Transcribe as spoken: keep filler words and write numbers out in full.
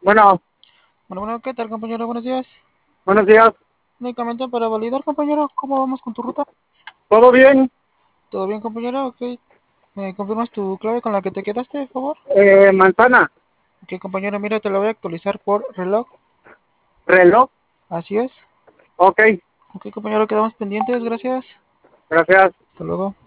Bueno, Bueno, bueno, ¿qué tal, compañero? Buenos días. buenos días. Únicamente para validar, compañero, ¿cómo vamos con tu ruta? ¿Todo bien? ¿Todo bien, compañero? Ok. ¿Me confirmas tu clave con la que te quedaste, por favor? Eh, manzana, Ok, compañero, mira, te la voy a actualizar por reloj. reloj. Así es. Ok, Ok, compañero, quedamos pendientes. Gracias. gracias. Hasta luego.